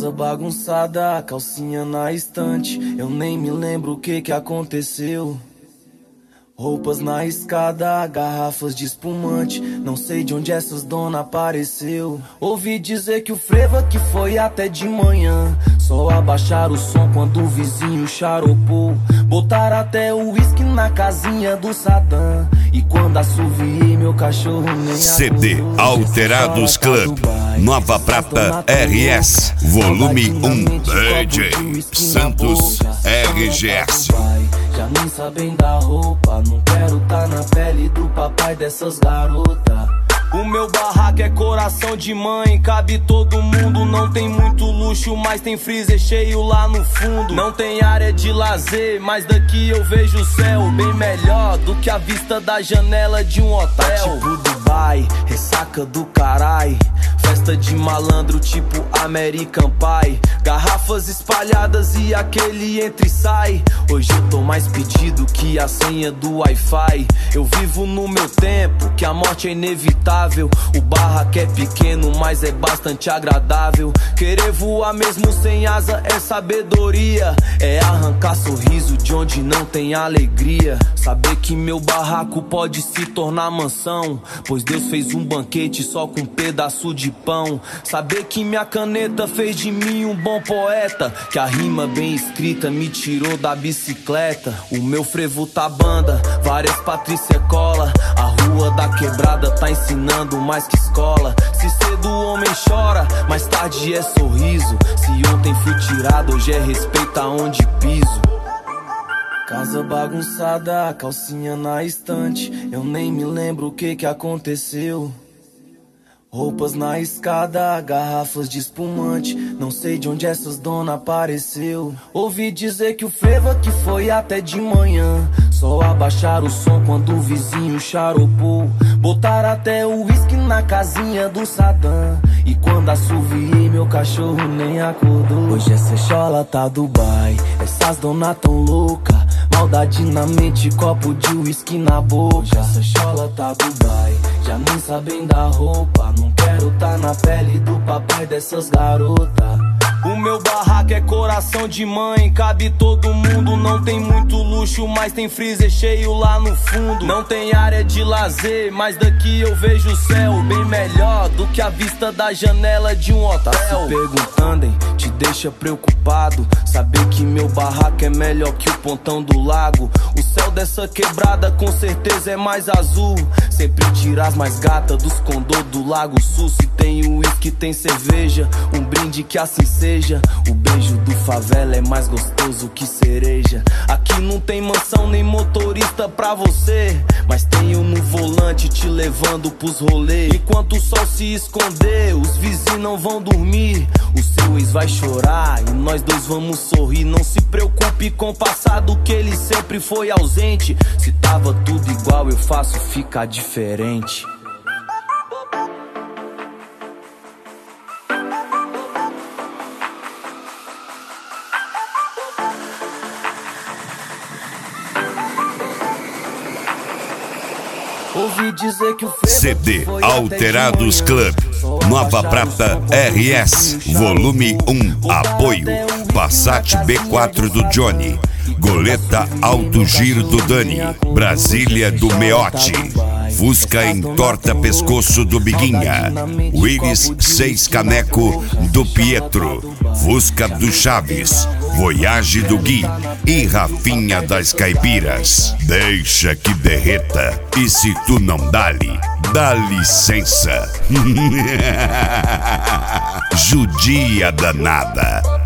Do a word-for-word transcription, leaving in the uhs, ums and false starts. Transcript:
Casa bagunçada, calcinha na estante. Eu nem me lembro o que que aconteceu. Roupas na escada, garrafas de espumante. Não sei de onde essas dona apareceu. Ouvi dizer que o frevo que foi até de manhã. Só abaixar o som quando o vizinho charopou. Botar até o uísque na casinha do Sadam. E quando assoviei meu cachorro nem C D Alterados Club, Nova Prata R S, volume um, D J Santos R G S. Já nem sabem da roupa, não quero tá na pele do papai dessas garotas. O meu barraco é coração de mãe, cabe todo mundo. Não tem muito luxo, mas tem freezer cheio lá no fundo. Não tem área de lazer, mas daqui eu vejo o céu bem melhor do que a vista da janela de um hotel. Tá tipo Dubai, ressaca do carai. Festa de malandro tipo American Pie. Garrafas espalhadas e aquele entra e sai. Hoje eu tô mais pedido que a senha do Wi-Fi. Eu vivo no meu tempo, que a morte é inevitável. O barraco é pequeno, mas é bastante agradável. Querer voar mesmo sem asa é sabedoria. É arrancar sorriso de onde não tem alegria. Saber que meu barraco pode se tornar mansão, pois Deus fez um banquete só com um pedaço de pão. Saber que minha caneta fez de mim um bom poeta, que a rima bem escrita me tirou da bicicleta. O meu frevo tá banda, várias Patrícia cola. A rua da quebrada tá ensinando mais que escola. Se cedo o homem chora, mais tarde é sorriso. Se ontem fui tirado, hoje é respeito aonde piso. Casa bagunçada, calcinha na estante. Eu nem me lembro o que que aconteceu. Roupas na escada, garrafas de espumante. Não sei de onde essas dona apareceu. Ouvi dizer que o frevo que foi até de manhã. Só abaixar o som quando o vizinho charopou. Botar até o uísque na casinha do Sadam. E quando assoviei meu cachorro nem acordou. Hoje essa chola tá Dubai, essas dona tão louca. Maldade na mente, copo de uísque na boca. Hoje essa chola tá Dubai, já nem sabem da roupa. Não quero tá na pele do papai dessas garotas. O meu barraco é coração de mãe, cabe todo mundo. Não tem muito luxo, mas tem freezer cheio lá no fundo. Não tem área de lazer, mas daqui eu vejo o céu bem melhor do que a vista da janela de um hotel. Tá se perguntando, hein? Te deixa preocupado saber que meu barraco é melhor que o pontão do lago. O céu dessa quebrada com certeza é mais azul. Sempre tira as mais gatas dos condô do Lago Sul. Se tem uísque, tem cerveja, um brinde que assim seja. O beijo do favela é mais gostoso que cereja. Aqui não tem mansão nem motorista pra você, mas tenho no volante te levando pros rolês. Enquanto o sol se esconder, os vizinhos não vão dormir. O seu ex vai chorar e nós dois vamos sorrir. Não se preocupe com o passado, que ele sempre foi ausente. Se tava tudo igual, eu faço ficar diferente. Ouvi dizer que o C D Alterados Club, Nova Prata R S, volume um, apoio Passat B quatro do Johnny, Goleta Alto Giro do Dani, Brasília do Meote, Fusca Entorta Pescoço do Biguinha, Willis seis Caneco do Pietro, Fusca do Chaves, Voyage do Gui e Rafinha das Caipiras. Deixa que derreta, e se tu não dá-lhe, dá licença. Judia danada.